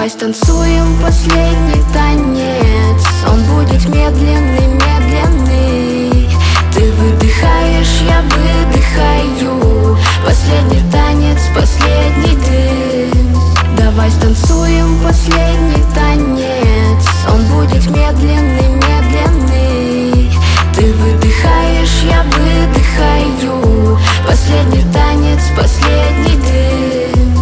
Давай станцуем последний танец. Он будет медленный, медленный. Ты выдыхаешь, я выдыхаю. Последний танец, последний дым. Давай станцуем последний танец. Он будет медленный, медленный. Ты выдыхаешь, я выдыхаю. Последний танец, последний дым.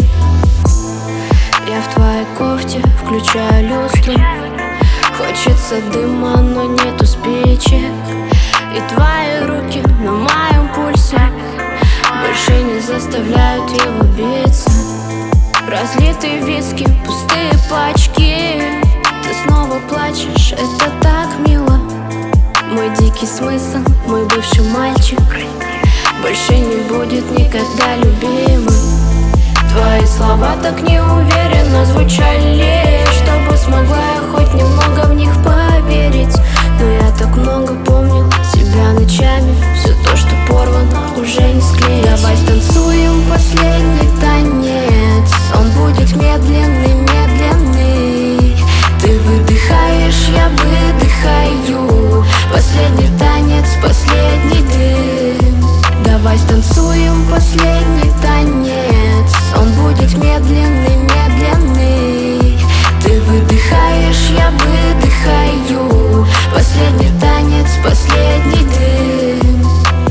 Я в твоей кофте включаю люстру. Хочется дыма, но нету спичек. И твои руки на моем пульсе больше не заставляют его биться. Разлитые виски, пустые пачки. Ты снова плачешь, это так мило. Мой дикий смысл, мой бывший мальчик больше не будет никогда любимым. Твои слова так неуверенно звучали, чтобы смогла я хоть немного в них поверить. Но я так много помнил тебя ночами. Все то, что порвано, уже не склеить. Давай станцуем последний танец. Он будет медленный, медленный. Ты выдыхаешь, я выдыхаю. Последний танец, последний дым. Давай станцуем последний танец. Он будет медленный, медленный. Ты выдыхаешь, я выдыхаю. Последний танец, последний дым.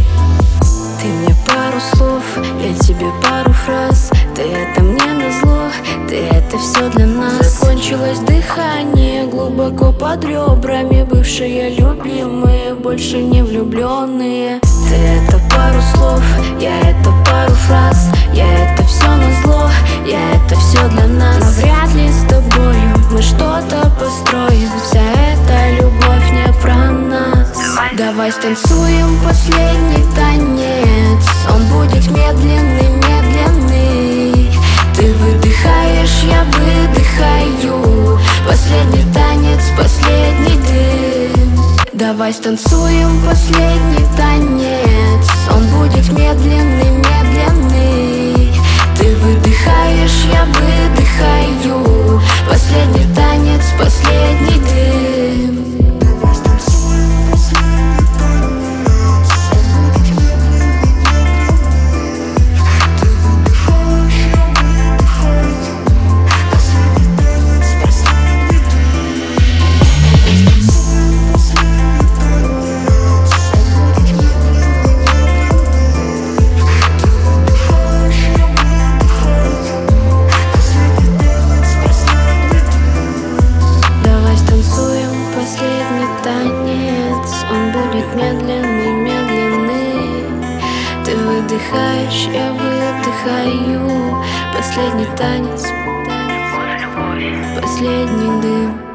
Ты мне пару слов, я тебе пару фраз. Ты это мне назло, ты это все для нас. Закончилось дыхание глубоко под ребрами. Бывшие любимые, больше не влюбленные. Ты это пару слов, я это пару фраз. Я это все назло, я это все для нас. Но вряд ли с тобою мы что-то построим. Вся эта любовь не про нас. Давай станцуем последний танец. Он будет медленный, медленный. Ты выдыхаешь, я выдыхаю. Последний танец, последний дым. Давай станцуем последний танец. Он будет медленный, медленный. Ты выдыхаешь, я выдыхаю. Последний танец, последний дым. Он будет медленный, медленный. Ты выдыхаешь, я выдыхаю. Последний танец, последний дым.